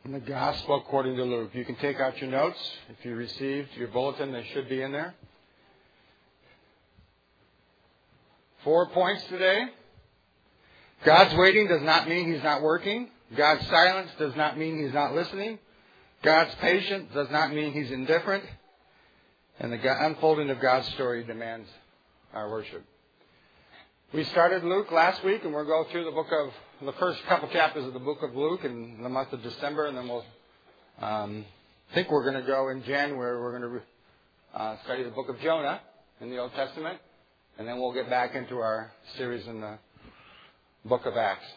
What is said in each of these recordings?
In the Gospel according to Luke. You can take out your notes. If you received your bulletin, they should be in there. 4 points today. God's waiting does not mean He's not working. God's silence does not mean He's not listening. God's patient does not mean He's indifferent. And the unfolding of God's story demands our worship. We started Luke last week, and we'll go through the first couple chapters of the book of Luke in the month of December, and then we'll think we're going to go in January. We're going to study the book of Jonah in the Old Testament, and then we'll get back into our series in the book of Acts.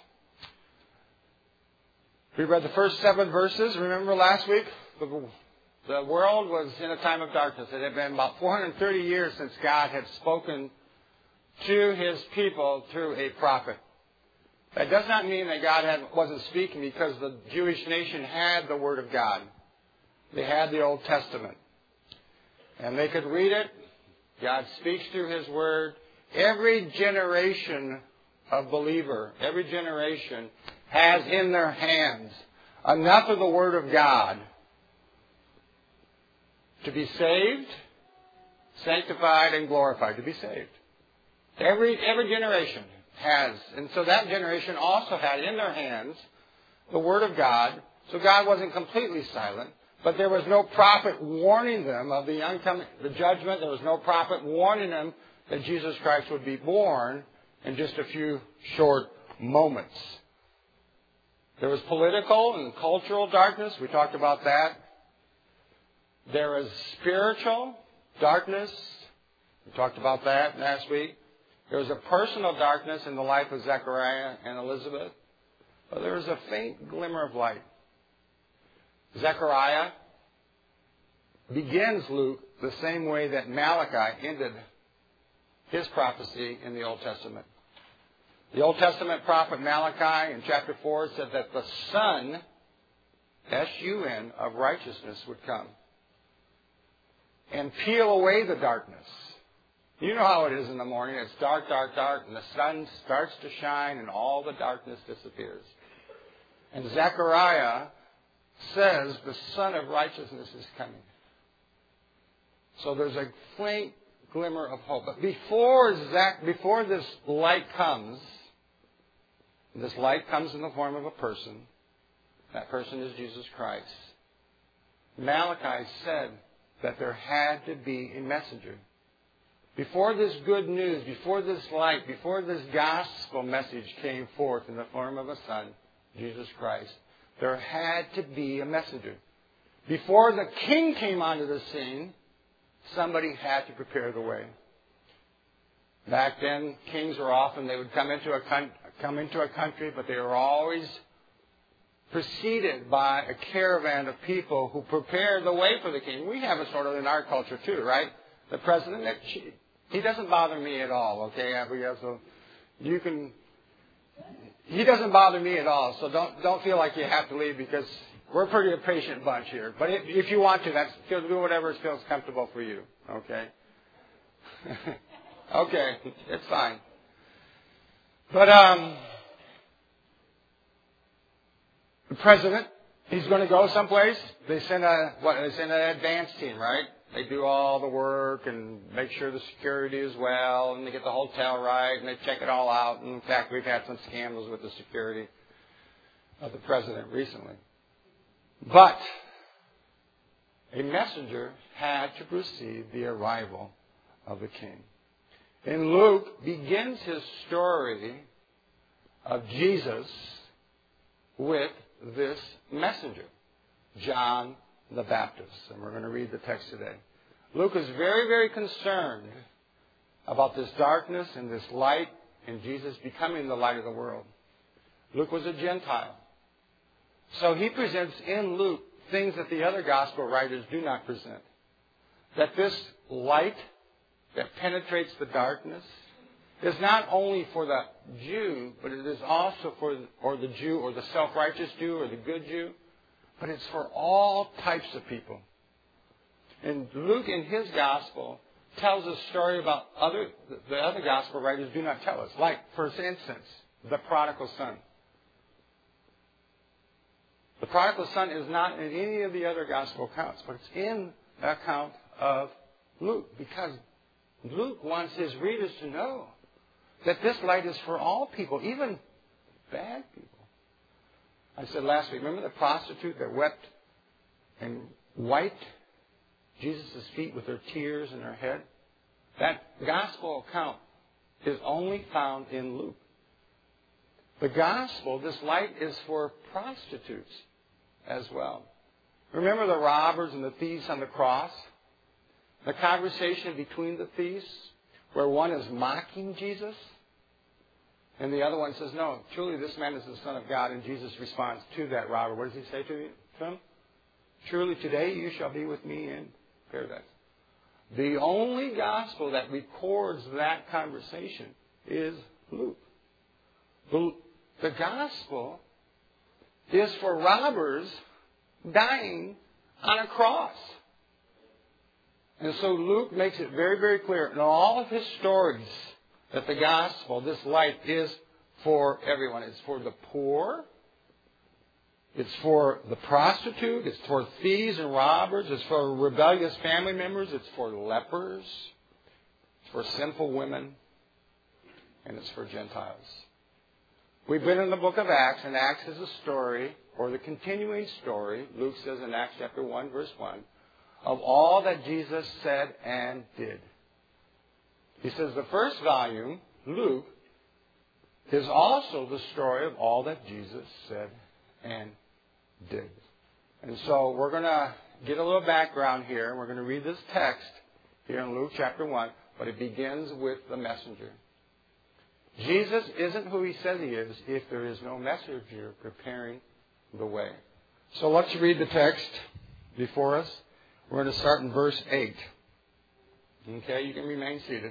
We read the first 7 verses. Remember last week? The world was in a time of darkness. It had been about 430 years since God had spoken to His people through a prophet. That does not mean that God wasn't speaking, because the Jewish nation had the Word of God. They had the Old Testament. And they could read it. God speaks through His Word. Every generation of believer, every generation has in their hands enough of the Word of God to be saved, sanctified, and glorified. To be saved. Every generation has. And so that generation also had in their hands the Word of God. So God wasn't completely silent. But there was no prophet warning them of the judgment. There was no prophet warning them that Jesus Christ would be born in just a few short moments. There was political and cultural darkness. We talked about that. There was spiritual darkness. We talked about that last week. There was a personal darkness in the life of Zechariah and Elizabeth. But there was a faint glimmer of light. Zechariah begins Luke the same way that Malachi ended his prophecy in the Old Testament. The Old Testament prophet Malachi in chapter 4 said that the Sun, S-U-N, of righteousness would come and peel away the darkness. You know how it is in the morning. It's dark, dark, dark, and the sun starts to shine and all the darkness disappears. And Zechariah says the Son of Righteousness is coming. So there's a faint glimmer of hope. But before this light comes, this light comes in the form of a person. That person is Jesus Christ. Malachi said that there had to be a messenger. Before this good news, before this light, before this gospel message came forth in the form of a Son, Jesus Christ, there had to be a messenger. Before the king came onto the scene, somebody had to prepare the way. Back then, kings were often, they would come into a country, but they were always preceded by a caravan of people who prepared the way for the king. We have it sort of in our culture too, right? The president, he doesn't bother me at all, okay, Abigail? So he doesn't bother me at all. So don't feel like you have to leave, because we're a pretty patient bunch here. But if you want to, do whatever feels comfortable for you, okay? Okay, it's fine. But the president, he's going to go someplace. They send an advance team, right? They do all the work and make sure the security is well, and they get the hotel right, and they check it all out. And in fact, we've had some scandals with the security of the president recently. But a messenger had to precede the arrival of the king. And Luke begins his story of Jesus with this messenger, John the Baptist. And we're going to read the text today. Luke is very, very concerned about this darkness and this light and Jesus becoming the light of the world. Luke was a Gentile. So he presents in Luke things that the other gospel writers do not present. That this light that penetrates the darkness is not only for the Jew, but it is also for the Jew, or the self-righteous Jew, or the good Jew. But it's for all types of people. And Luke, in his gospel, tells a story about the other gospel writers do not tell us. Like, for instance, the prodigal son. The prodigal son is not in any of the other gospel accounts, but it's in the account of Luke, because Luke wants his readers to know that this light is for all people, even bad people. I said last week, remember the prostitute that wept and wiped Jesus' feet with her tears and her head? That gospel account is only found in Luke. The gospel, this light, is for prostitutes as well. Remember the robbers and the thieves on the cross? The conversation between the thieves, where one is mocking Jesus, and the other one says, no, truly this man is the Son of God. And Jesus responds to that robber. What does he say to him? Truly today you shall be with me in paradise. The only gospel that records that conversation is Luke. The gospel is for robbers dying on a cross. And so Luke makes it very, very clear in all of his stories that the gospel, this light, is for everyone. It's for the poor. It's for the prostitute. It's for thieves and robbers. It's for rebellious family members. It's for lepers. It's for sinful women. And it's for Gentiles. We've been in the book of Acts, and Acts is a story, or the continuing story, Luke says in Acts chapter 1, verse 1, of all that Jesus said and did. He says the first volume, Luke, is also the story of all that Jesus said and did. And so we're going to get a little background here. We're going to read this text here in Luke chapter 1, but it begins with the messenger. Jesus isn't who he says he is if there is no messenger preparing the way. So let's read the text before us. We're going to start in verse 8. Okay, you can remain seated.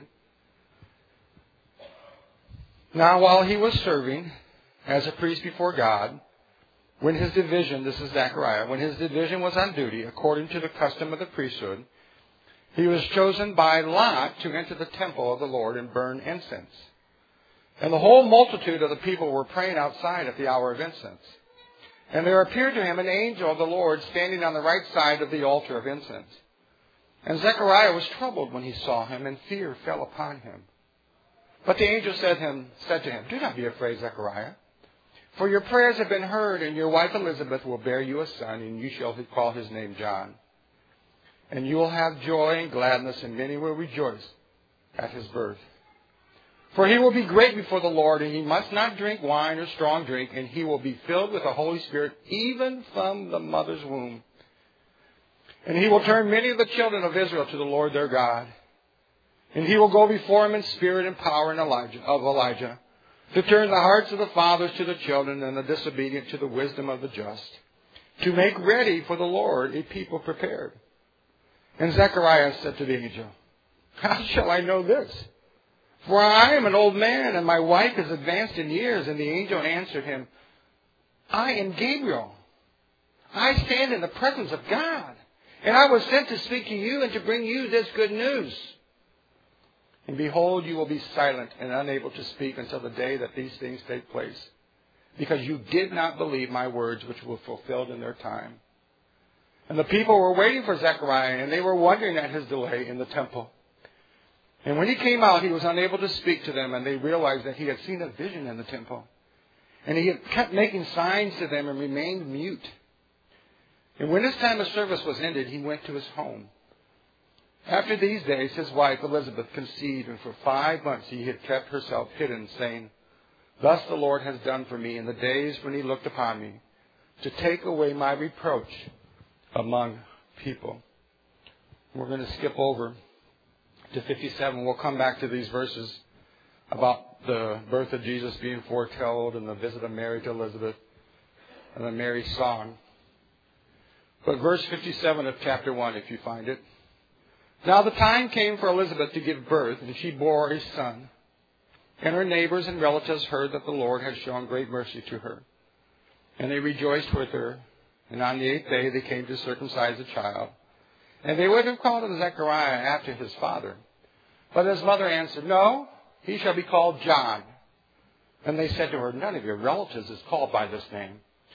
Now while he was serving as a priest before God, when his division, this is Zechariah, when his division was on duty, according to the custom of the priesthood, he was chosen by lot to enter the temple of the Lord and burn incense. And the whole multitude of the people were praying outside at the hour of incense. And there appeared to him an angel of the Lord standing on the right side of the altar of incense. And Zechariah was troubled when he saw him, and fear fell upon him. But the angel said to him, do not be afraid, Zechariah, for your prayers have been heard, and your wife Elizabeth will bear you a son, and you shall call his name John. And you will have joy and gladness, and many will rejoice at his birth. For he will be great before the Lord, and he must not drink wine or strong drink, and he will be filled with the Holy Spirit even from the mother's womb. And he will turn many of the children of Israel to the Lord their God. And he will go before him in spirit and power of Elijah, to turn the hearts of the fathers to the children, and the disobedient to the wisdom of the just, to make ready for the Lord a people prepared. And Zechariah said to the angel, how shall I know this? For I am an old man, and my wife is advanced in years. And the angel answered him, I am Gabriel. I stand in the presence of God, and I was sent to speak to you and to bring you this good news. And behold, you will be silent and unable to speak until the day that these things take place, because you did not believe my words, which were fulfilled in their time. And the people were waiting for Zechariah, and they were wondering at his delay in the temple. And when he came out, he was unable to speak to them, and they realized that he had seen a vision in the temple. And he had kept making signs to them and remained mute. And when his time of service was ended, he went to his home. After these days, his wife Elizabeth conceived, and for 5 months he had kept herself hidden, saying, thus the Lord has done for me in the days when he looked upon me, to take away my reproach among people. We're going to skip over to 57. We'll come back to these verses about the birth of Jesus being foretold and the visit of Mary to Elizabeth and the Mary song. But verse 57 of chapter 1, if you find it. Now the time came for Elizabeth to give birth, and she bore a son. And her neighbors and relatives heard that the Lord had shown great mercy to her. And they rejoiced with her. And on the 8th day they came to circumcise the child. And they would have called him Zechariah after his father. But his mother answered, no, he shall be called John. And they said to her, none of your relatives is called by this name.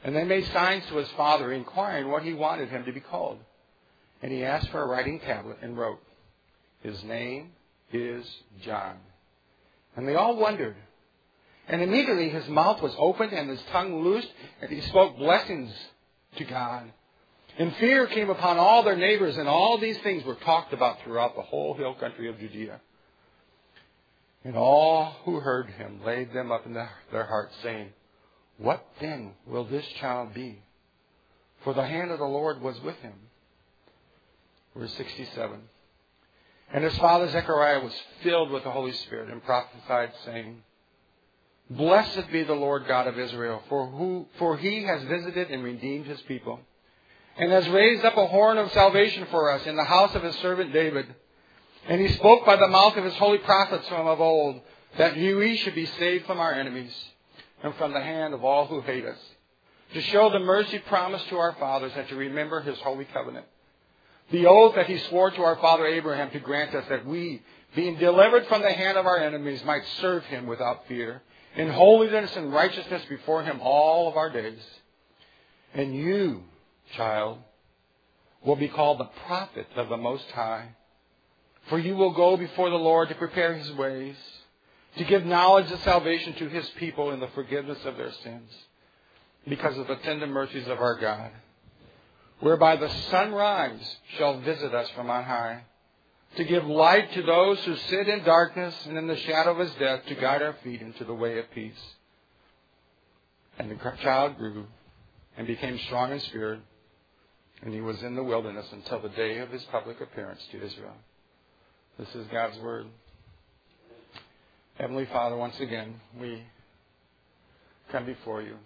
And they made signs to his father, inquiring what he wanted him to be called. And he asked for a writing tablet and wrote, "His name is John." And they all wondered. And immediately his mouth was opened and his tongue loosed, and he spoke blessings to God. And fear came upon all their neighbors, and all these things were talked about throughout the whole hill country of Judea. And all who heard him laid them up in their hearts, saying, "What then will this child be? For the hand of the Lord was with him." Verse 67. And his father Zechariah was filled with the Holy Spirit and prophesied, saying, "Blessed be the Lord God of Israel, for he has visited and redeemed his people, and has raised up a horn of salvation for us in the house of his servant David. And he spoke by the mouth of his holy prophets from of old, that we should be saved from our enemies, and from the hand of all who hate us, to show the mercy promised to our fathers, and to remember his holy covenant. The oath that he swore to our father Abraham to grant us, that we, being delivered from the hand of our enemies, might serve him without fear, in holiness and righteousness before him all of our days. And you, child, will be called the prophet of the Most High. For you will go before the Lord to prepare his ways, to give knowledge of salvation to his people in the forgiveness of their sins, because of the tender mercies of our God, whereby the sunrise shall visit us from on high, to give light to those who sit in darkness and in the shadow of his death, to guide our feet into the way of peace." And the child grew and became strong in spirit, and he was in the wilderness until the day of his public appearance to Israel. This is God's word. Heavenly Father, once again, we come before you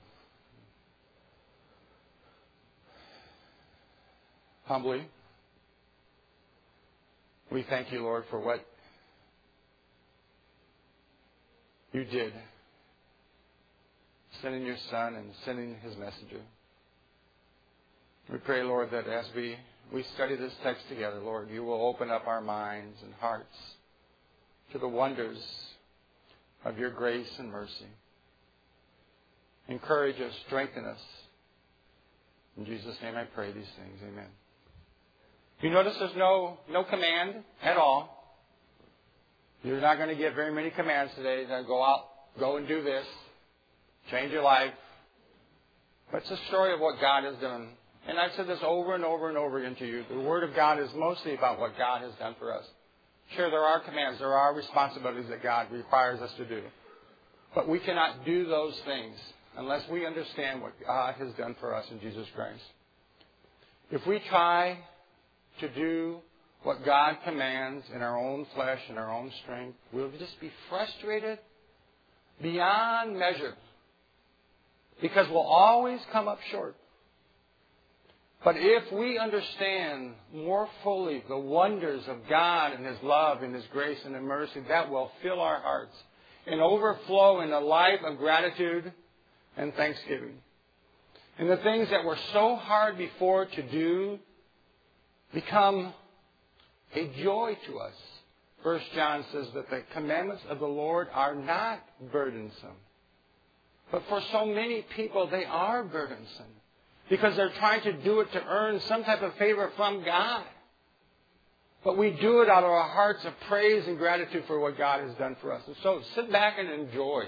humbly. We thank you, Lord, for what you did, sending your Son and sending his messenger. We pray, Lord, that as we study this text together, Lord, you will open up our minds and hearts to the wonders of your grace and mercy. Encourage us, strengthen us. In Jesus' name I pray these things. Amen. You notice there's no command at all. You're not going to get very many commands today that go out, go and do this, change your life. But it's a story of what God has done. And I've said this over and over and over again to you. The Word of God is mostly about what God has done for us. Sure, there are commands, there are responsibilities that God requires us to do. But we cannot do those things unless we understand what God has done for us in Jesus Christ. If we try to do what God commands in our own flesh and our own strength, we'll just be frustrated beyond measure, because we'll always come up short. But if we understand more fully the wonders of God and his love and his grace and his mercy, that will fill our hearts and overflow in a life of gratitude and thanksgiving. And the things that were so hard before to do become a joy to us. 1 John says that the commandments of the Lord are not burdensome. But for so many people, they are burdensome, because they're trying to do it to earn some type of favor from God. But we do it out of our hearts of praise and gratitude for what God has done for us. And so sit back and enjoy.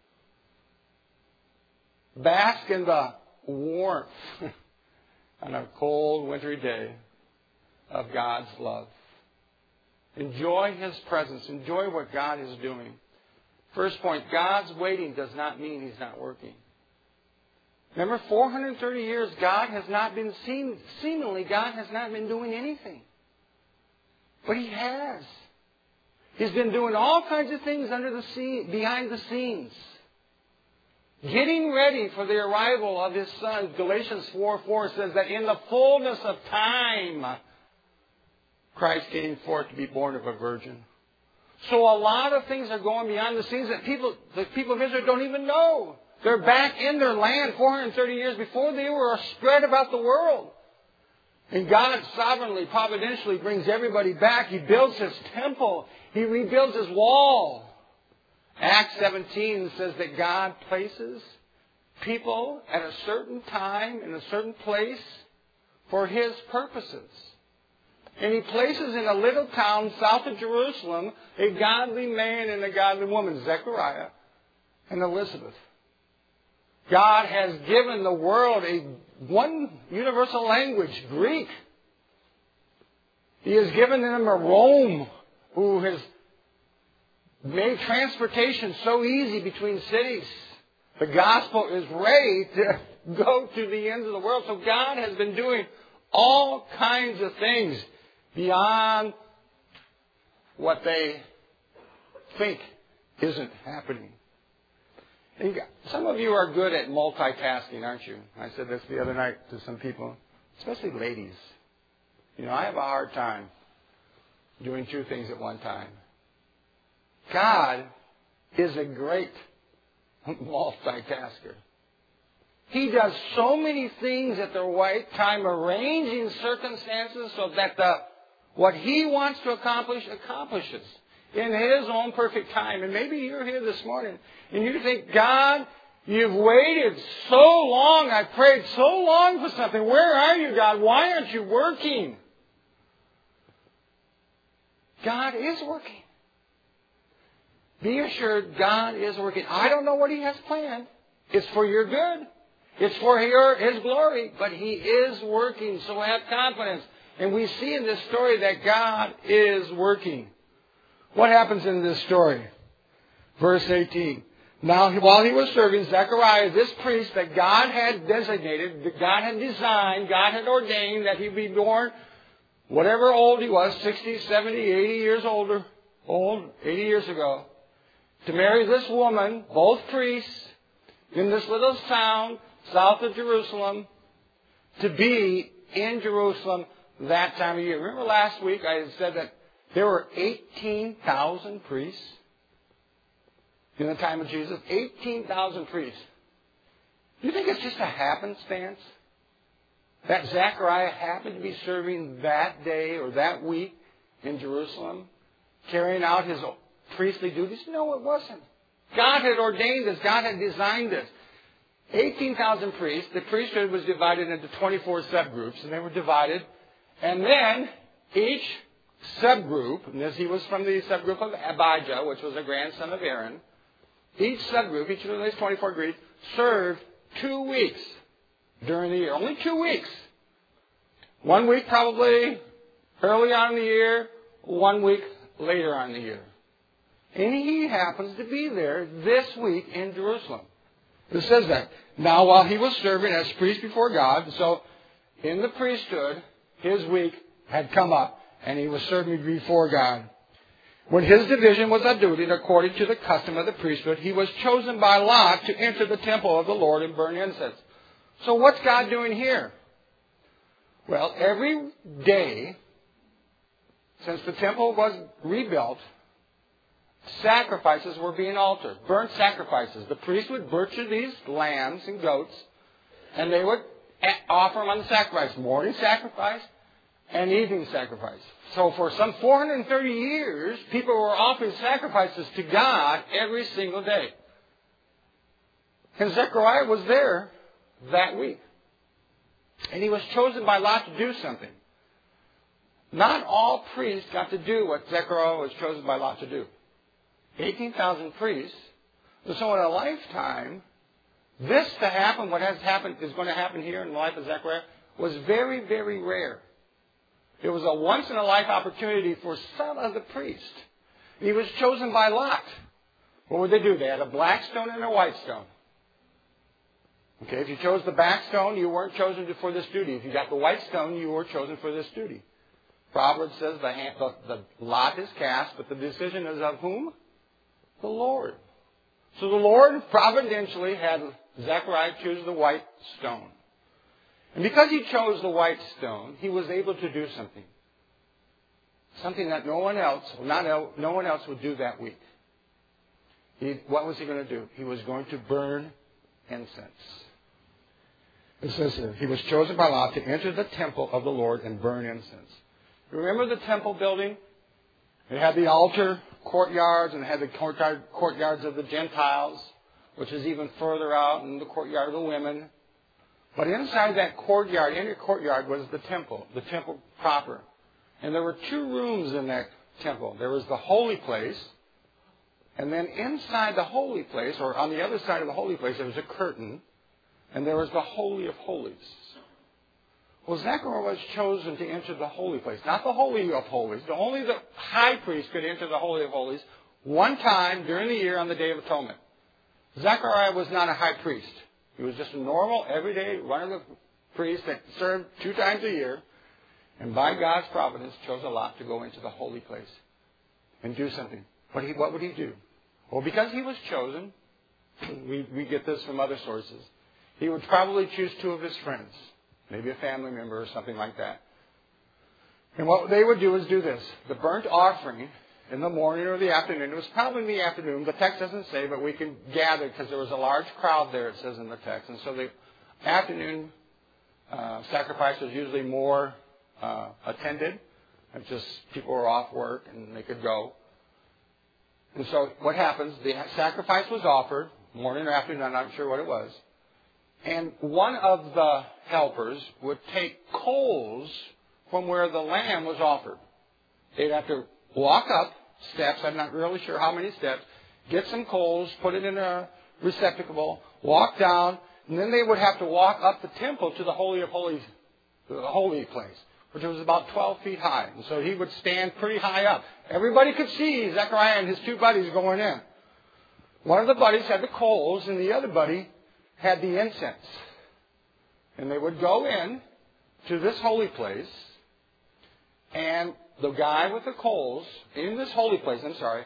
Bask in the warmth on a cold, wintry day of God's love. Enjoy his presence. Enjoy what God is doing. First point, God's waiting does not mean he's not working. Remember, 430 years, God has not been seemingly God has not been doing anything. But he has. He's been doing all kinds of things behind the scenes. Getting ready for the arrival of his Son. Galatians 4:4 says that in the fullness of time, Christ came forth to be born of a virgin. So a lot of things are going behind the scenes that the people of Israel don't even know. They're back in their land 430 years before they were spread about the world. And God sovereignly, providentially brings everybody back. He builds his temple. He rebuilds his wall. Acts 17 says that God places people at a certain time in a certain place for His purposes. And He places in a little town south of Jerusalem a godly man and a godly woman, Zechariah and Elizabeth. God has given the world one universal language, Greek. He has given them a Rome who has made transportation so easy between cities. The gospel is ready to go to the ends of the world. So God has been doing all kinds of things beyond what they think isn't happening. And some of you are good at multitasking, aren't you? I said this the other night to some people, especially ladies. I have a hard time doing two things at one time. God is a great multitasker. He does so many things at the right time, arranging circumstances so that what He wants to accomplish accomplishes in His own perfect time. And maybe you're here this morning and you think, God, you've waited so long. I prayed so long for something. Where are you, God? Why aren't you working? God is working. Be assured God is working. I don't know what He has planned. It's for your good. It's for His glory. But He is working. So have confidence. And we see in this story that God is working. What happens in this story? Verse 18. Now, while he was serving, Zechariah, this priest that God had designated, that God had designed, God had ordained that he be born, whatever old he was, 60, 70, 80 years old, 80 years ago, to marry this woman, both priests, in this little town south of Jerusalem, to be in Jerusalem that time of year. Remember last week I had said that there were 18,000 priests in the time of Jesus? 18,000 priests. Do you think it's just a happenstance that Zechariah happened to be serving that day or that week in Jerusalem, carrying out his priestly duties? No, it wasn't. God had ordained this. God had designed this. 18,000 priests. The priesthood was divided into 24 subgroups, and they were divided. And then each subgroup, and as he was from the subgroup of Abijah, which was a grandson of Aaron, each subgroup, each of these 24 groups, served 2 weeks during the year. Only 2 weeks. 1 week probably early on in the year, 1 week later on in the year. And he happens to be there this week in Jerusalem. It says that. Now, while he was serving as priest before God, so in the priesthood, his week had come up, and he was serving before God. When his division was on duty, according to the custom of the priesthood, he was chosen by lot to enter the temple of the Lord and burn incense. So what's God doing here? Well, every day, since the temple was rebuilt, sacrifices were being altered. Burnt sacrifices. The priest would butcher these lambs and goats, and they would offer them on the sacrifice. Morning sacrifice and evening sacrifice. So for some 430 years, people were offering sacrifices to God every single day. And Zechariah was there that week. And he was chosen by lot to do something. Not all priests got to do what Zechariah was chosen by lot to do. 18,000 priests. So in a lifetime, this to happen, what has happened, is going to happen here in the life of Zechariah, was very, very rare. It was a once-in-a-life opportunity for some of the priests. He was chosen by lot. What would they do? They had a black stone and a white stone. Okay, if you chose the black stone, you weren't chosen for this duty. If you got the white stone, you were chosen for this duty. Proverbs says the lot is cast, but the decision is of whom? The Lord. So the Lord providentially had Zechariah choose the white stone. And because he chose the white stone, he was able to do something. Something that no one else would do that week. What was he going to do? He was going to burn incense. It says here, he was chosen by lot to enter the temple of the Lord and burn incense. You remember the temple building? It had the altar courtyards and it had the courtyards of the Gentiles. which is even further out in the courtyard of the women. But inside that courtyard, inner courtyard, was the temple proper. And there were 2 rooms in that temple. There was the holy place, and then inside the holy place, or on the other side of the holy place, there was a curtain, and there was the Holy of Holies. Well, Zechariah was chosen to enter the holy place, not the Holy of Holies. Only the high priest could enter the Holy of Holies one time during the year on the Day of Atonement. Zechariah was not a high priest. He was just a normal, everyday, run-of-the-priest that served 2 times a year, and by God's providence chose a lot to go into the holy place and do something. What would he do? Well, because he was chosen, we get this from other sources, he would probably choose 2 of his friends, maybe a family member or something like that. And what they would do is do this. The burnt offering in the morning or the afternoon, it was probably in the afternoon, the text doesn't say, but we can gather because there was a large crowd there, it says in the text. And so the afternoon sacrifice was usually more attended. It's just people were off work and they could go. And so what happens, the sacrifice was offered, morning or afternoon, I'm not sure what it was. And one of the helpers would take coals from where the lamb was offered. They'd have to walk up steps, I'm not really sure how many steps, get some coals, put it in a receptacle, walk down, and then they would have to walk up the temple to the Holy of Holies, the holy place, which was about 12 feet high. And so he would stand pretty high up. Everybody could see Zechariah and his 2 buddies going in. One of the buddies had the coals, and the other buddy had the incense. And they would go in to this holy place, and the guy with the coals in this holy place,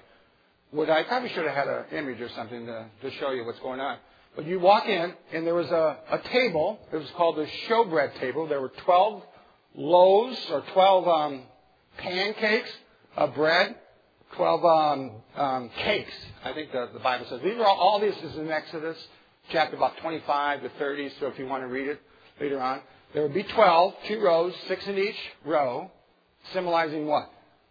I probably should have had an image or something to show you what's going on. But you walk in, and there was a table. It was called the showbread table. There were 12 loaves or 12 pancakes of bread, 12 cakes. I think the Bible says. These are all this is in Exodus chapter about 25 to 30, so if you want to read it later on. There would be 12, 2 rows, 6 in each row, symbolizing what?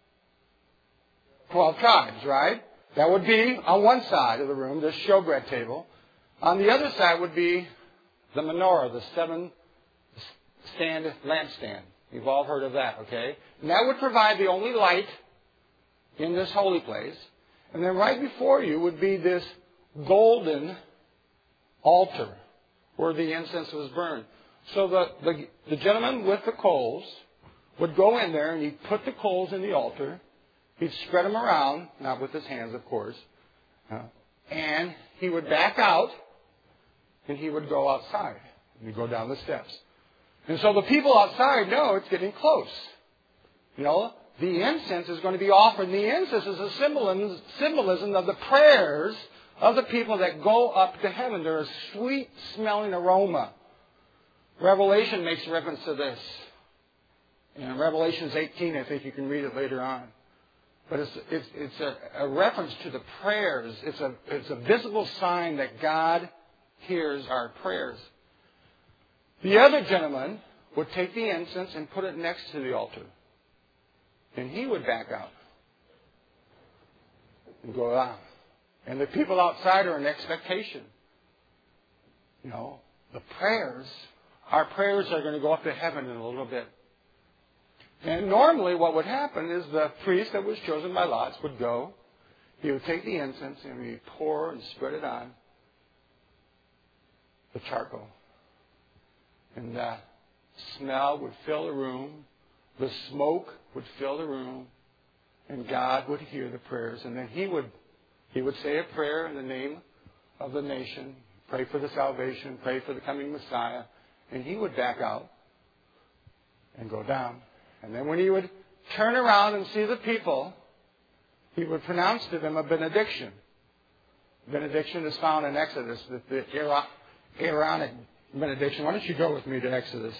12 tribes, right? That would be on one side of the room, the showbread table. On the other side would be the menorah, the 7-stand lampstand. You've all heard of that, okay? And that would provide the only light in this holy place. And then right before you would be this golden altar where the incense was burned. So the gentleman with the coals would go in there and he'd put the coals in the altar. He'd spread them around, not with his hands, of course. And he would back out and he would go outside. He'd go down the steps. And so the people outside know it's getting close. You know, the incense is going to be offered. And the incense is a symbolism of the prayers of the people that go up to heaven. They're a sweet-smelling aroma. Revelation makes reference to this. In Revelation 18, I think you can read it later on. But it's a reference to the prayers. It's a visible sign that God hears our prayers. The other gentleman would take the incense and put it next to the altar. And he would back out and go out. And the people outside are in expectation. You know, our prayers are going to go up to heaven in a little bit. And normally what would happen is the priest that was chosen by lots would go. He would take the incense and he'd pour and spread it on the charcoal. And the smell would fill the room. The smoke would fill the room. And God would hear the prayers. And then he would say a prayer in the name of the nation. Pray for the salvation. Pray for the coming Messiah. And he would back out and go down. And then when he would turn around and see the people, he would pronounce to them a benediction. Benediction is found in Exodus, the Aaronic benediction. Why don't you go with me to Exodus?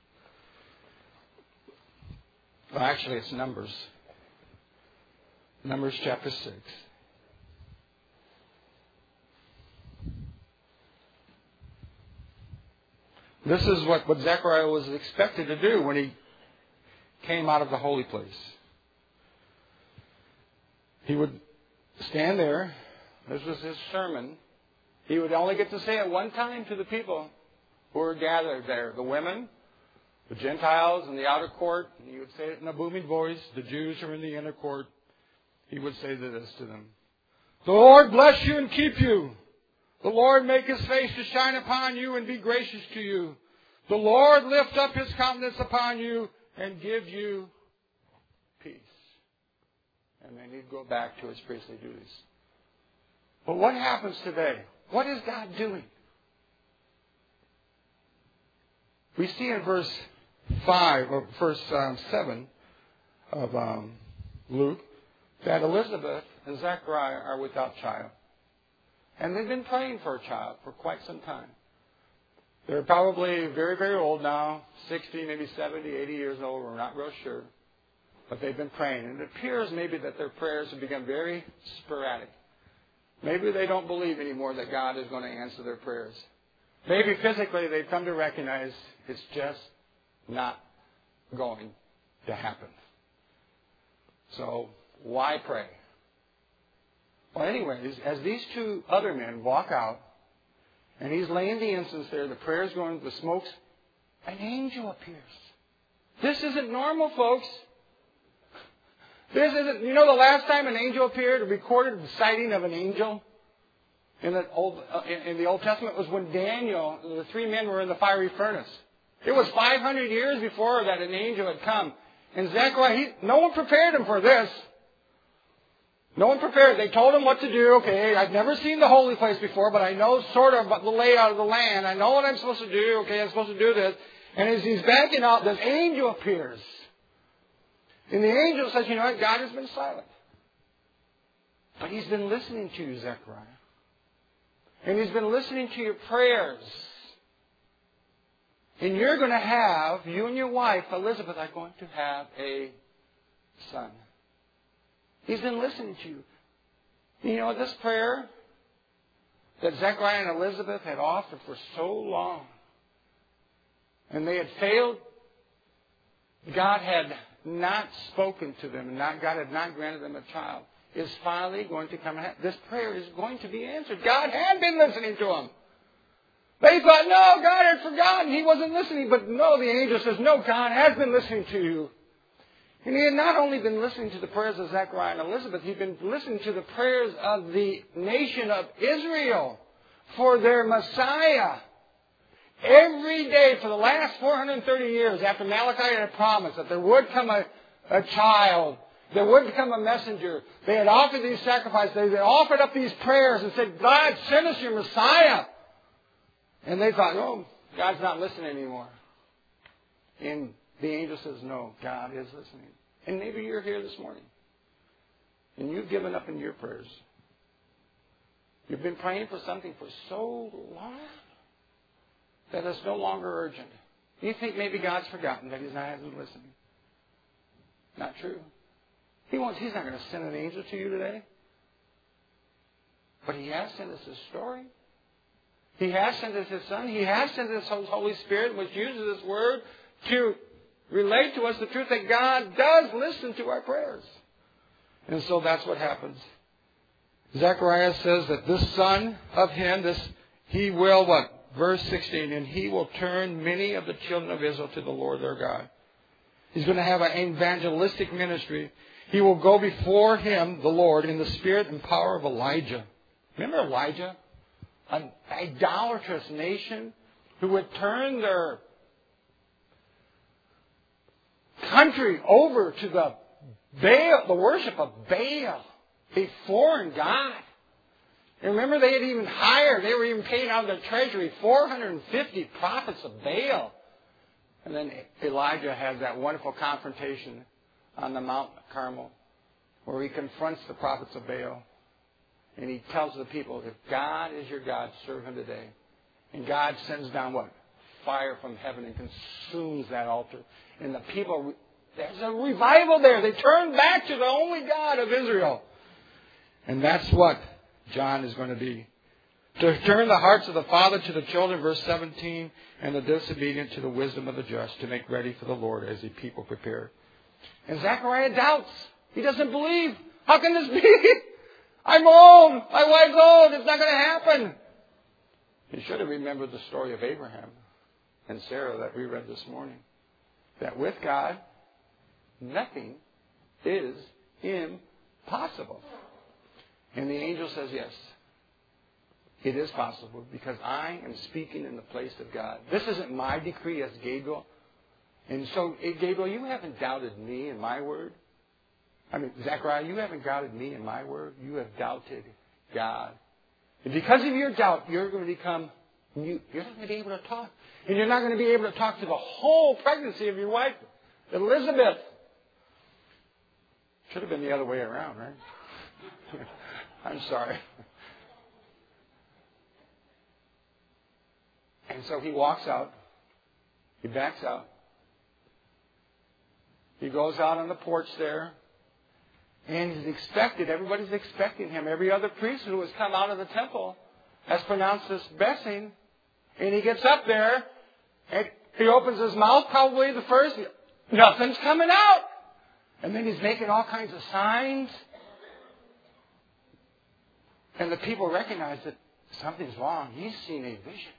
Well, actually, it's Numbers. Numbers chapter 6. This is what Zechariah was expected to do when he came out of the holy place. He would stand there. This was his sermon. He would only get to say it one time to the people who were gathered there. The women, the Gentiles in the outer court. And he would say it in a booming voice. The Jews who are in the inner court. He would say this to them. The Lord bless you and keep you. The Lord make His face to shine upon you and be gracious to you. The Lord lift up His countenance upon you and give you peace. And then he'd go back to his priestly duties. But what happens today? What is God doing? We see in verse 5 or verse 7 of Luke that Elizabeth and Zechariah are without child. And they've been praying for a child for quite some time. They're probably very, very old now, 60, maybe 70, 80 years old. We're not real sure. But they've been praying. And it appears maybe that their prayers have become very sporadic. Maybe they don't believe anymore that God is going to answer their prayers. Maybe physically they've come to recognize it's just not going to happen. So why pray? Well, anyways, as these two other men walk out, and he's laying the incense there, the prayer's going, the smoke's, an angel appears. This isn't normal, folks. This isn't, you know, the last time an angel appeared, recorded the sighting of an angel in the Old Testament was when Daniel, the three men were in the fiery furnace. It was 500 years before that an angel had come. And Zechariah, no one prepared him for this. No one prepared. They told him what to do. Okay, I've never seen the holy place before, but I know sort of the layout of the land. I know what I'm supposed to do. Okay, I'm supposed to do this. And as he's backing out, this angel appears. And the angel says, you know what? God has been silent. But He's been listening to you, Zechariah. And He's been listening to your prayers. And you're going to have, you and your wife, Elizabeth, are going to have a son. He's been listening to you. You know, this prayer that Zechariah and Elizabeth had offered for so long, and they had failed, God had not spoken to them, and God had not granted them a child, is finally going to come. This prayer is going to be answered. God had been listening to them. They thought, no, God had forgotten. He wasn't listening. But no, the angel says, no, God has been listening to you. And He had not only been listening to the prayers of Zechariah and Elizabeth, He'd been listening to the prayers of the nation of Israel for their Messiah. Every day for the last 430 years after Malachi had promised that there would come a child, there would come a messenger, they had offered these sacrifices, they had offered up these prayers and said, God, send us your Messiah. And they thought, oh, God's not listening anymore. And the angel says, no, God is listening. And maybe you're here this morning. And you've given up in your prayers. You've been praying for something for so long that it's no longer urgent. You think maybe God's forgotten that He's not listening. Not true. He's not going to send an angel to you today. But He has sent us His story. He has sent us His Son. He has sent us His Holy Spirit, which uses His Word to relate to us the truth that God does listen to our prayers. And so that's what happens. Zechariah says that this son of him, he will what? Verse 16, and he will turn many of the children of Israel to the Lord their God. He's going to have an evangelistic ministry. He will go before him, the Lord, in the spirit and power of Elijah. Remember Elijah? An idolatrous nation who would turn their country over to the Baal, the worship of Baal, a foreign god. And remember, they had even hired, they were even paid out of the treasury 450 prophets of Baal. And then Elijah has that wonderful confrontation on the Mount Carmel where he confronts the prophets of Baal. And he tells the people, if God is your God, serve Him today. And God sends down what? Fire from heaven and consumes that altar. And the people, there's a revival there. They turn back to the only God of Israel. And that's what John is going to be. To turn the hearts of the father to the children, verse 17, and the disobedient to the wisdom of the just, to make ready for the Lord as the people prepare. And Zechariah doubts. He doesn't believe. How can this be? I'm old. My wife's old. It's not going to happen. You should have remembered the story of Abraham and Sarah that we read this morning. That with God, nothing is impossible. And the angel says, yes, it is possible because I am speaking in the place of God. This isn't my decree as Gabriel. And so, Gabriel, you haven't doubted me and my word. Zechariah, you haven't doubted me and my word. You have doubted God. And because of your doubt, you're going to become mute. You're not going to be able to talk. And you're not going to be able to talk to the whole pregnancy of your wife, Elizabeth. Should have been the other way around, right? I'm sorry. And so he walks out. He backs out. He goes out on the porch there. And he's expected. Everybody's expecting him. Every other priest who has come out of the temple has pronounced this blessing. And he gets up there. And he opens his mouth, probably the first. Nothing's coming out. And then he's making all kinds of signs. And the people recognize that something's wrong. He's seen a vision.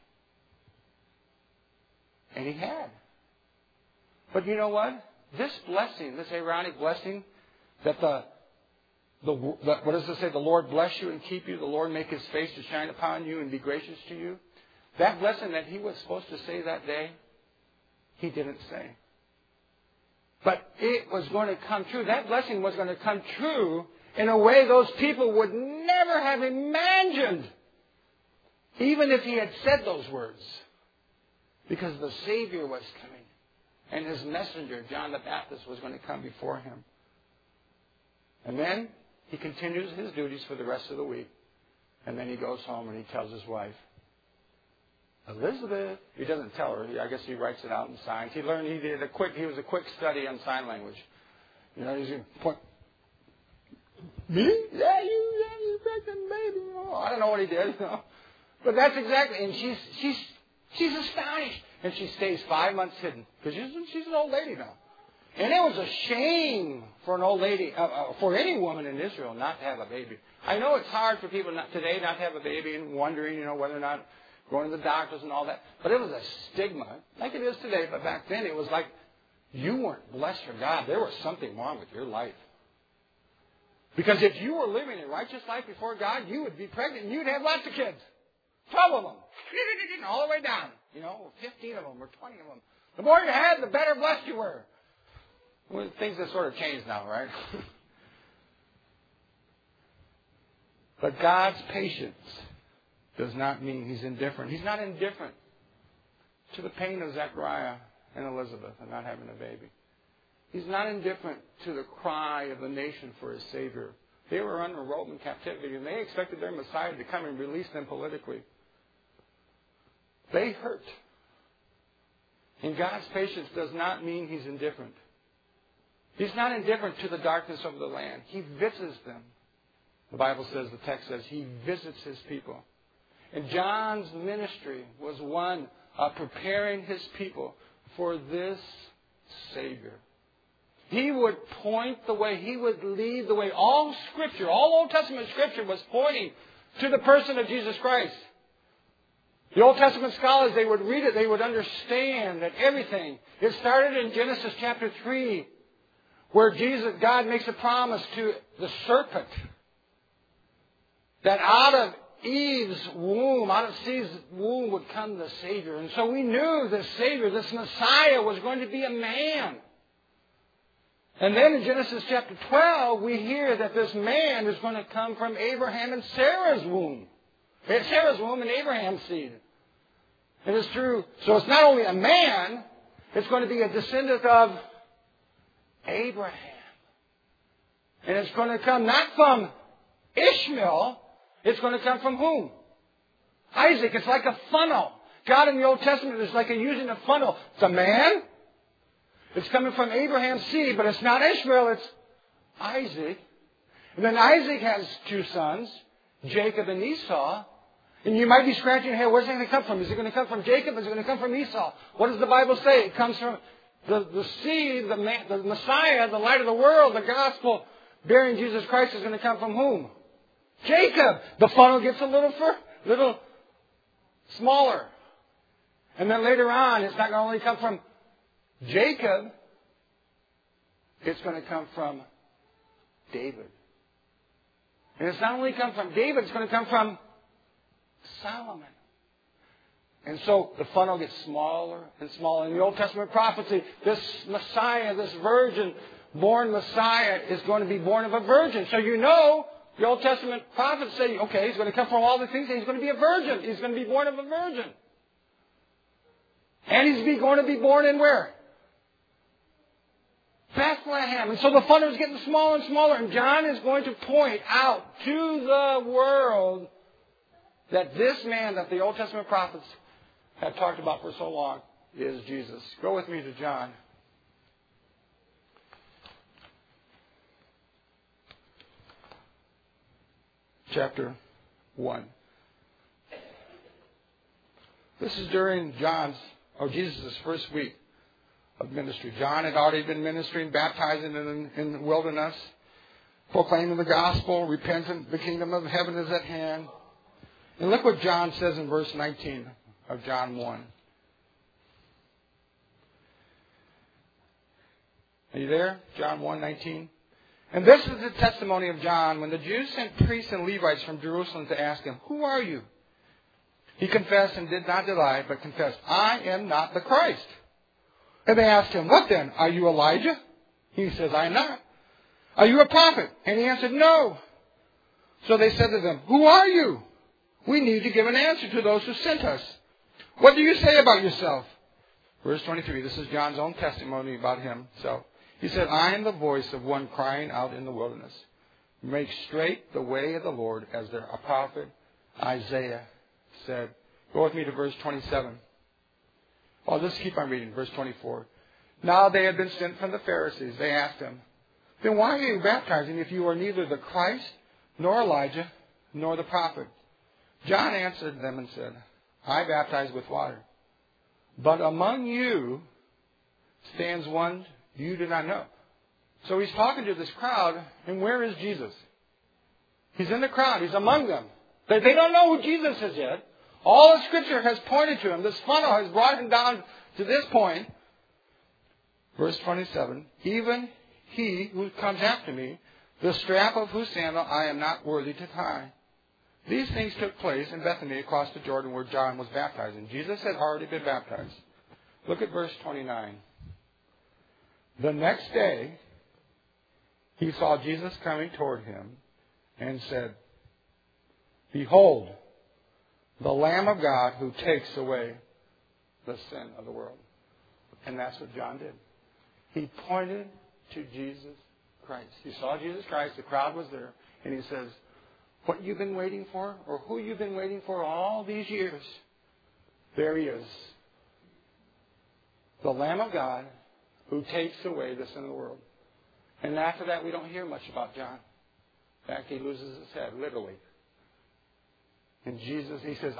And he had. But you know what? This blessing, this Aaronic blessing, that what does it say? The Lord bless you and keep you. The Lord make His face to shine upon you and be gracious to you. That blessing that he was supposed to say that day, he didn't say. But it was going to come true. That blessing was going to come true in a way those people would never have imagined, even if he had said those words. Because the Savior was coming. And his messenger, John the Baptist, was going to come before him. And then he continues his duties for the rest of the week. And then he goes home and he tells his wife, Elizabeth. He doesn't tell her. I guess he writes it out in signs. He was a quick study on sign language. You know, he's going to point. Me? Yeah, you pregnant baby. Oh, I don't know what he did. You know. But that's exactly. And she's astonished. And she stays 5 months hidden. Because she's an old lady now. And it was a shame for an old lady, for any woman in Israel not to have a baby. I know it's hard for people today not to have a baby and wondering, whether or not going to the doctors and all that. But it was a stigma, like it is today. But back then it was like you weren't blessed for God. There was something wrong with your life. Because if you were living a righteous life before God, you would be pregnant and you'd have lots of kids. 12 of them. All the way down. 15 of them or 20 of them. The more you had, the better blessed you were. Well, things have sort of changed now, right? But God's patience does not mean He's indifferent. He's not indifferent to the pain of Zechariah and Elizabeth and not having a baby. He's not indifferent to the cry of the nation for His Savior. They were under Roman captivity and they expected their Messiah to come and release them politically. They hurt. And God's patience does not mean He's indifferent. He's not indifferent to the darkness of the land. He visits them. The Bible says, the text says, He visits His people. And John's ministry was one of preparing his people for this Savior. He would point the way. He would lead the way. All Scripture, all Old Testament Scripture was pointing to the person of Jesus Christ. The Old Testament scholars, they would read it, they would understand that everything. It started in Genesis chapter 3, where God makes a promise to the serpent that out of Eve's womb, out of Eve's womb would come the Savior. And so we knew this Savior, this Messiah, was going to be a man. And then in Genesis chapter 12, we hear that this man is going to come from Abraham and Sarah's womb. Sarah's womb and Abraham's seed. It is true. So it's not only a man, it's going to be a descendant of Abraham. And it's going to come not from Ishmael, it's going to come from whom? Isaac. It's like a funnel. God in the Old Testament is like using a funnel. It's a man. It's coming from Abraham's seed, but it's not Ishmael, it's Isaac. And then Isaac has two sons, Jacob and Esau. And you might be scratching your head, where's it going to come from? Is it going to come from Jacob? Is it going to come from Esau? What does the Bible say? It comes from the seed, the Messiah, the light of the world, the gospel bearing Jesus Christ is going to come from whom? Jacob. The funnel gets a little smaller. And then later on, it's not going to only come from Jacob. It's going to come from David. And it's not only come from David, it's going to come from Solomon. And so the funnel gets smaller and smaller. In the Old Testament prophecy, this Messiah, this virgin-born Messiah is going to be born of a virgin. So you know, the Old Testament prophets say, okay, he's going to come from all the things, and he's going to be a virgin. He's going to be born of a virgin. And he's going to be born in where? Bethlehem. And so the funnel is getting smaller and smaller. And John is going to point out to the world that this man that the Old Testament prophets have talked about for so long is Jesus. Go with me to John. Chapter 1. This is during Jesus' first week of ministry. John had already been ministering, baptizing in the wilderness, proclaiming the gospel, repentant, the kingdom of heaven is at hand. And look what John says in verse 19 of John 1. Are you there? John 1:19. And this is the testimony of John when the Jews sent priests and Levites from Jerusalem to ask him, "Who are you?" He confessed and did not deny, but confessed, "I am not the Christ." And they asked him, "What then? Are you Elijah?" He says, "I am not." "Are you a prophet?" And he answered, "No." So they said to them, "Who are you? We need to give an answer to those who sent us. What do you say about yourself?" Verse 23, this is John's own testimony about himself. He said, "I am the voice of one crying out in the wilderness. Make straight the way of the Lord, as a prophet Isaiah said." Go with me to verse 27. I'll just keep on reading. Verse 24. Now they had been sent from the Pharisees. They asked him, "Then why are you baptizing if you are neither the Christ, nor Elijah, nor the prophet?" John answered them and said, "I baptize with water. But among you stands one you do not know." So he's talking to this crowd, and where is Jesus? He's in the crowd. He's among them. They don't know who Jesus is yet. All of Scripture has pointed to him. This funnel has brought him down to this point. Verse 27, "Even he who comes after me, the strap of whose sandal I am not worthy to tie." These things took place in Bethany across the Jordan where John was baptizing. Jesus had already been baptized. Look at verse 29. The next day, he saw Jesus coming toward him and said, "Behold, the Lamb of God who takes away the sin of the world." And that's what John did. He pointed to Jesus Christ. He saw Jesus Christ. The crowd was there. And he says, what you've been waiting for, or who you've been waiting for all these years, there he is. The Lamb of God who takes away the sin of the world. And after that, we don't hear much about John. In fact, he loses his head, literally. And Jesus, he says,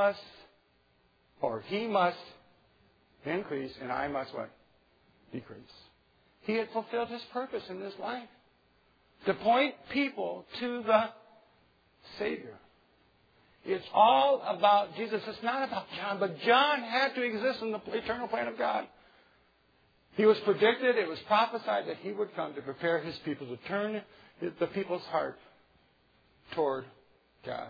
he must increase, and I must what? Decrease. He had fulfilled his purpose in this life. To point people to the Savior. It's all about Jesus. It's not about John, but John had to exist in the eternal plan of God. He was predicted, it was prophesied that he would come to prepare his people, to turn the people's heart toward God.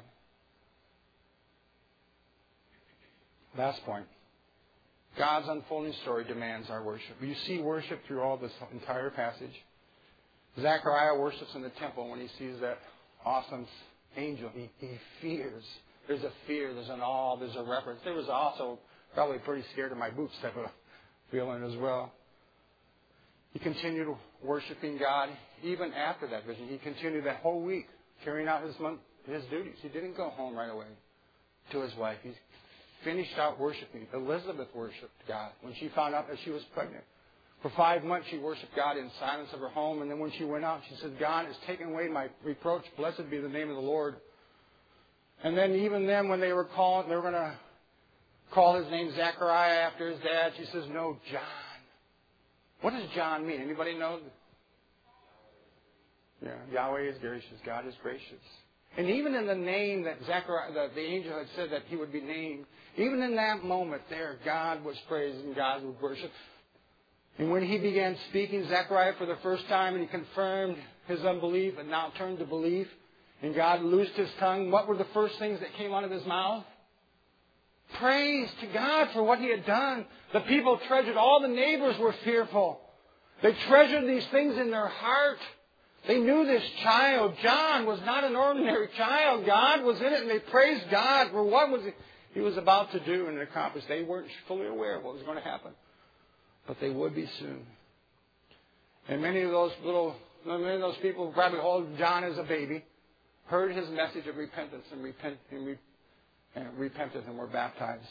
Last point. God's unfolding story demands our worship. You see worship through all this entire passage. Zechariah worships in the temple when he sees that awesome angel. He fears. There's a fear, there's an awe, there's a reverence. There was also probably pretty scared of my boots type of feeling as well. He continued worshiping God even after that vision. He continued that whole week carrying out his duties. He didn't go home right away to his wife. He finished out worshiping. Elizabeth worshipped God when she found out that she was pregnant. For 5 months she worshipped God in silence of her home. And then when she went out, she said, God has taken away my reproach. Blessed be the name of the Lord. And then even then when they were going to call his name Zechariah after his dad, she says, no, John. What does John mean? Anybody know? Yeah, Yahweh is gracious. God is gracious. And even in the name that Zechariah, the angel had said that he would be named, even in that moment there, God was praised and God was worshiped. And when he began speaking, Zechariah, for the first time, and he confirmed his unbelief and now turned to belief, and God loosed his tongue, what were the first things that came out of his mouth? Praise to God for what he had done. The people treasured. All the neighbors were fearful. They treasured these things in their heart. They knew this child, John, was not an ordinary child. God was in it, and they praised God for what he was about to do and accomplish. They weren't fully aware of what was going to happen, but they would be soon. And many of those people who probably hold John as a baby heard his message of repentance and repented and were baptized.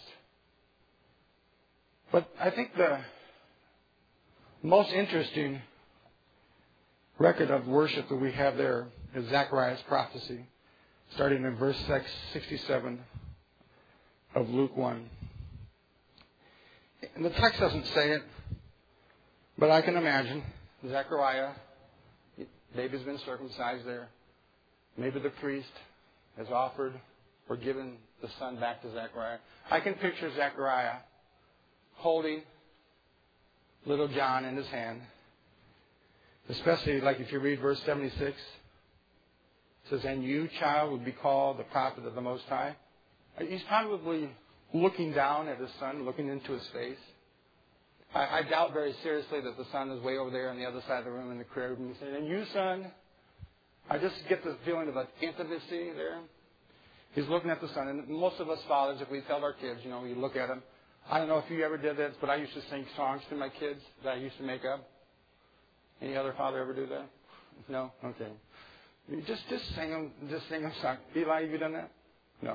But I think the most interesting record of worship that we have there is Zechariah's prophecy, starting in verse 67 of Luke 1. And the text doesn't say it, but I can imagine Zechariah, baby's been circumcised there. Maybe the priest has offered or given the son back to Zechariah. I can picture Zechariah holding little John in his hand. Especially like if you read verse 76. It says, and you, child, would be called the prophet of the Most High. He's probably looking down at his son, looking into his face. I doubt very seriously that the son is way over there on the other side of the room in the crib. And he's saying, and you, son, I just get this feeling of an intimacy there. He's looking at the son. And most of us fathers, if we tell our kids, you look at them. I don't know if you ever did this, but I used to sing songs to my kids that I used to make up. Any other father ever do that? No? Okay. Just sing them. Just sing them songs. Eli, have you done that? No.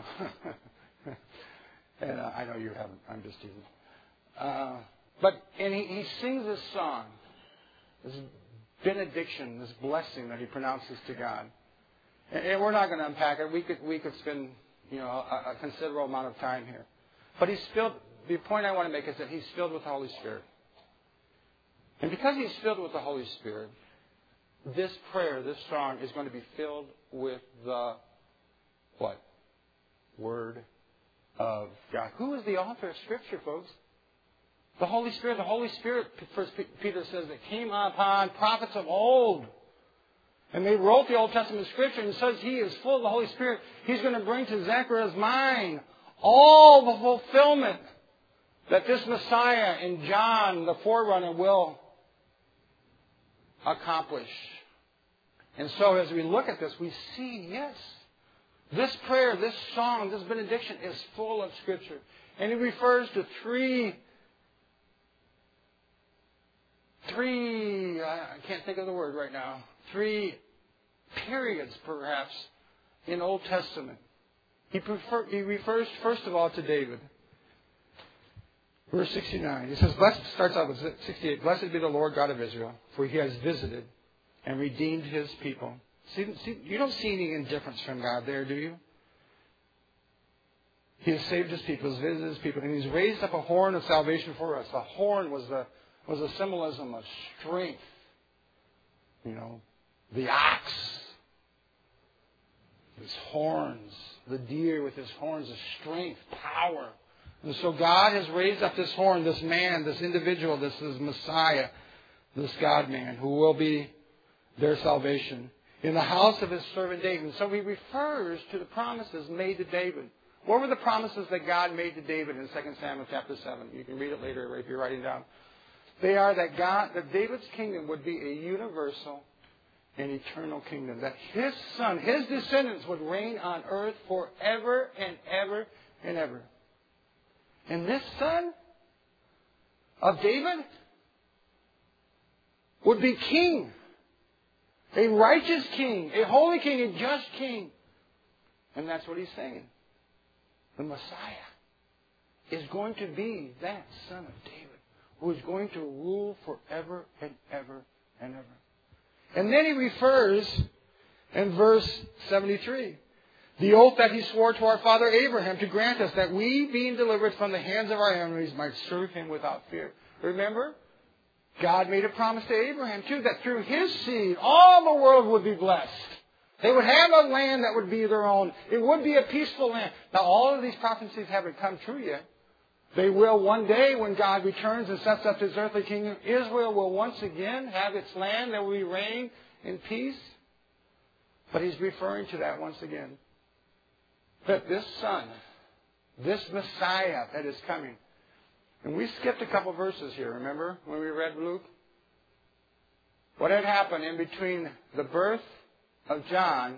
And I know you haven't. I'm just teasing. But he sings this song, this benediction, this blessing that he pronounces to God. And we're not going to unpack it. We could spend a considerable amount of time here. But he's filled. The point I want to make is that he's filled with the Holy Spirit. And because he's filled with the Holy Spirit, this prayer, this song, is going to be filled with the what? Word of God. Who is the author of Scripture, folks? The Holy Spirit. The Holy Spirit, First Peter says, that came upon prophets of old. And they wrote the Old Testament Scripture, and says he is full of the Holy Spirit. He's going to bring to Zechariah's mind all the fulfillment that this Messiah in John, the forerunner, will accomplish. And so as we look at this, we see, yes, this prayer, this song, this benediction is full of Scripture. And it refers to three, I can't think of the word right now, 3 periods perhaps in Old Testament. He refers first of all to David. Verse 69, he says, starts out with 68, blessed be the Lord God of Israel, for he has visited and redeemed his people. See, you don't see any indifference from God there, do you? He has saved his people, has visited his people, and he's raised up a horn of salvation for us. The horn was a symbolism of strength. The ox, his horns, the deer with his horns of strength, power. And so God has raised up this horn, this man, this individual, this is Messiah, this God-man, who will be their salvation in the house of his servant David. And so he refers to the promises made to David. What were the promises that God made to David in 2 Samuel chapter 7? You can read it later if you're writing down. They are that David's kingdom would be a universal and eternal kingdom. That his son, his descendants would reign on earth forever and ever and ever. And this son of David would be king. A righteous king, a holy king, a just king. And that's what he's saying. The Messiah is going to be that son of David who is going to rule forever and ever and ever. And then he refers in verse 73, the oath that he swore to our father Abraham to grant us that we, being delivered from the hands of our enemies, might serve him without fear. Remember, God made a promise to Abraham too, that through his seed all the world would be blessed. They would have a land that would be their own. It would be a peaceful land. Now, all of these prophecies haven't come true yet. They will one day when God returns and sets up His earthly kingdom. Israel will once again have its land. There will be reign in peace. But He's referring to that once again. That this Son, this Messiah that is coming. And we skipped a couple verses here, remember, when we read Luke? What had happened in between the birth of John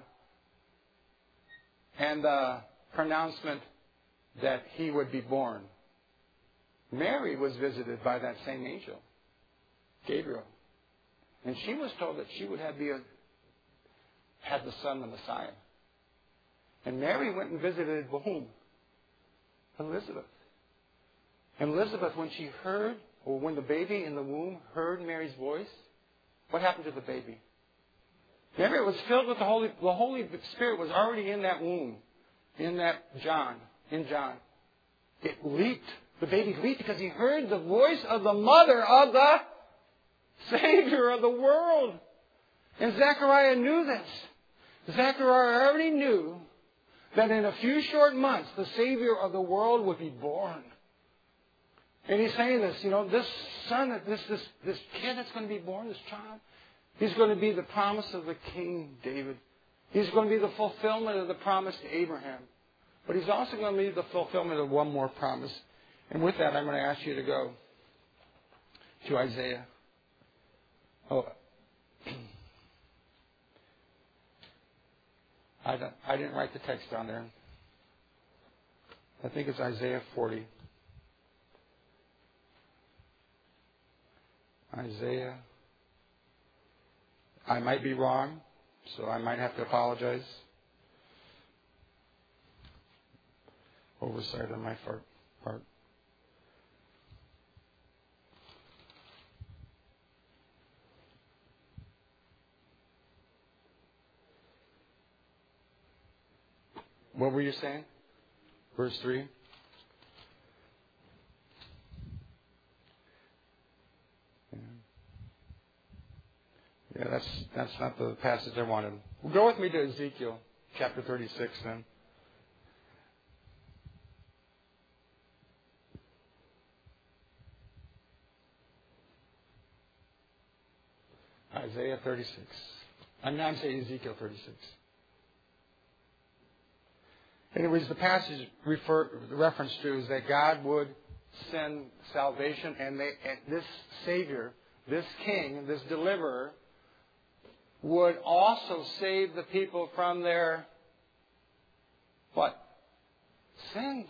and the pronouncement that He would be born? Mary was visited by that same angel, Gabriel. And she was told that she would have the Son, the Messiah. And Mary went and visited whom? Elizabeth. And Elizabeth, when she heard, or when the baby in the womb heard Mary's voice, what happened to the baby? Remember, it was filled with the Holy Spirit was already in that womb, in John. It leaped. The baby leaped because he heard the voice of the mother of the Savior of the world. And Zechariah knew this. Zechariah already knew that in a few short months, the Savior of the world would be born. And he's saying this, this son, this kid that's going to be born, this child, he's going to be the promise of the King David. He's going to be the fulfillment of the promise to Abraham. But he's also going to be the fulfillment of one more promise. And with that, I'm going to ask you to go to Isaiah. I didn't write the text down there. I think it's Isaiah 40. Isaiah. I might be wrong, so I might have to apologize. Oversight on my part. What were you saying? Verse 3? Yeah, that's not the passage I wanted. Well, go with me to Ezekiel chapter 36 then. Isaiah 36. I'm saying Ezekiel 36. Anyways, the passage reference to is that God would send salvation, and this Savior, this King, this Deliverer, would also save the people from their, what? Sins.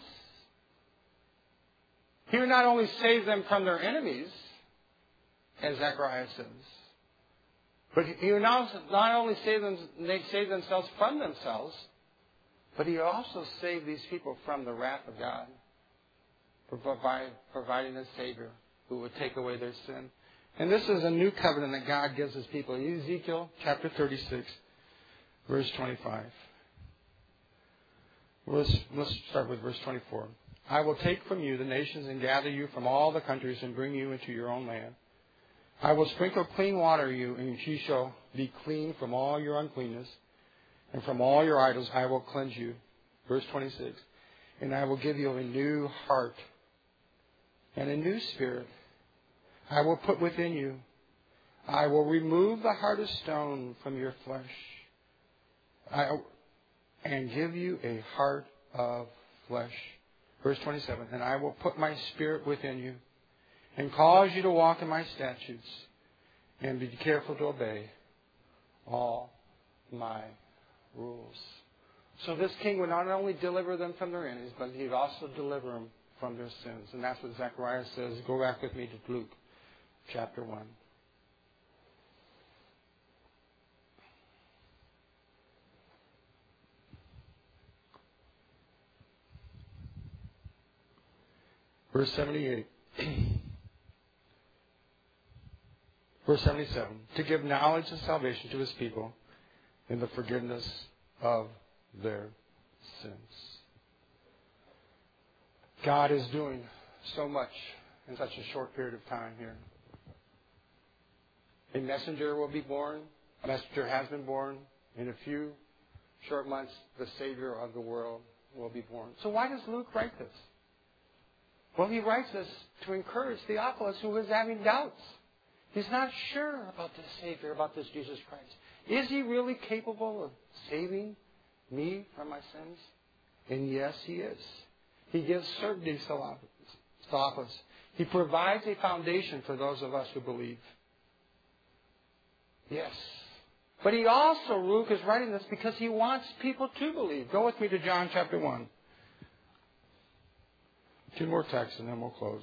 He would not only save them from their enemies, as Zechariah says, but He would not only save themselves from themselves, but He also saved these people from the wrath of God by providing a Savior who would take away their sin. And this is a new covenant that God gives His people. Ezekiel chapter 36, verse 25. Let's start with verse 24. I will take from you the nations and gather you from all the countries and bring you into your own land. I will sprinkle clean water on you, and you shall be clean from all your uncleanness. And from all your idols I will cleanse you. Verse 26. And I will give you a new heart and a new spirit I will put within you. I will remove the heart of stone from your flesh and give you a heart of flesh. Verse 27. And I will put my spirit within you and cause you to walk in my statutes and be careful to obey all my rules. So this King would not only deliver them from their enemies, but He'd also deliver them from their sins. And that's what Zechariah says. Go back with me to Luke chapter 1. Verse 78. Verse 77. To give knowledge and salvation to His people in the forgiveness of their sins. God is doing so much in such a short period of time here. A messenger will be born. A messenger has been born. In a few short months, the Savior of the world will be born. So why does Luke write this? Well, he writes this to encourage Theophilus, who is having doubts. He's not sure about this Savior, about this Jesus Christ. Is he really capable of saving me from my sins? And yes, he is. He gives certainty to Theophilus. He provides a foundation for those of us who believe. Yes. But he also, Luke is writing this because he wants people to believe. Go with me to John chapter 1. 2 more texts and then we'll close.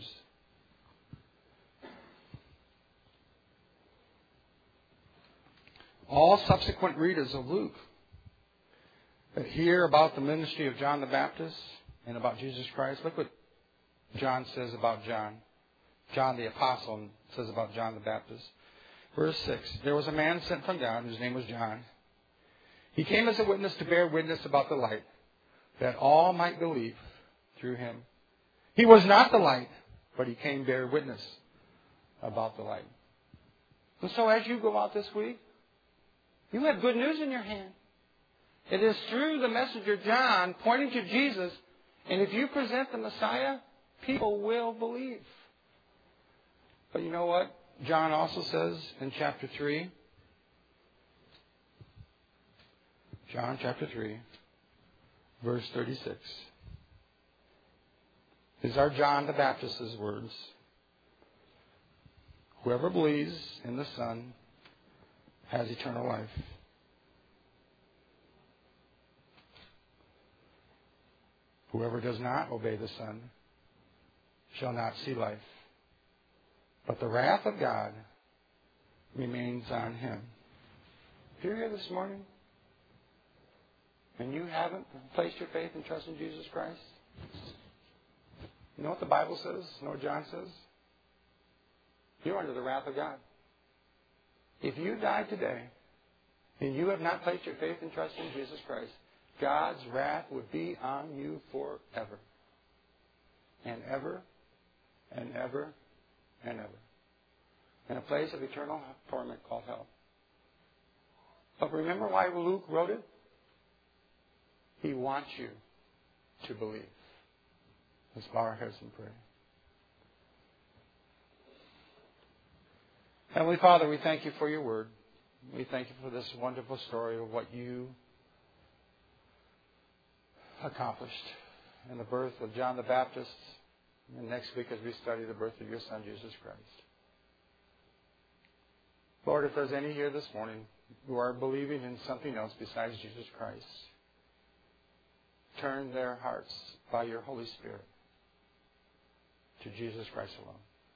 All subsequent readers of Luke that hear about the ministry of John the Baptist and about Jesus Christ, look what John says about John. John the Apostle says about John the Baptist. Verse 6, there was a man sent from God whose name was John. He came as a witness to bear witness about the light, that all might believe through him. He was not the light, but he came to bear witness about the light. And so as you go out this week, you have good news in your hand. It is through the messenger John pointing to Jesus, and if you present the Messiah, people will believe. But you know what? John also says in chapter 3, John chapter 3, verse 36. These are John the Baptist's words. Whoever believes in the Son has eternal life. Whoever does not obey the Son shall not see life, but the wrath of God remains on him. If you're here this morning and you haven't placed your faith and trust in Jesus Christ, you know what the Bible says? You know what John says? You're under the wrath of God. If you die today and you have not placed your faith and trust in Jesus Christ, God's wrath would be on you forever. And ever, and ever, and ever. In a place of eternal torment called hell. But remember why Luke wrote it? He wants you to believe. Let's bow our heads and pray. Heavenly Father, we thank you for your word. We thank you for this wonderful story of what you accomplished in the birth of John the Baptist. And next week as we study the birth of your Son, Jesus Christ. Lord, if there's any here this morning who are believing in something else besides Jesus Christ, turn their hearts by your Holy Spirit to Jesus Christ alone.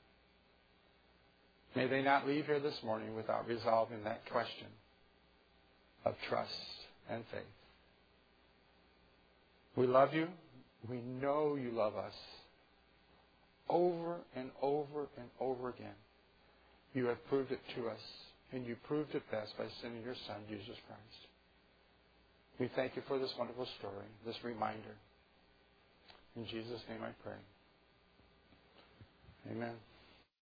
May they not leave here this morning without resolving that question of trust and faith. We love you. We know you love us. Over and over and over again, you have proved it to us, and you proved it best by sending your Son, Jesus Christ. We thank you for this wonderful story, this reminder. In Jesus' name I pray. Amen.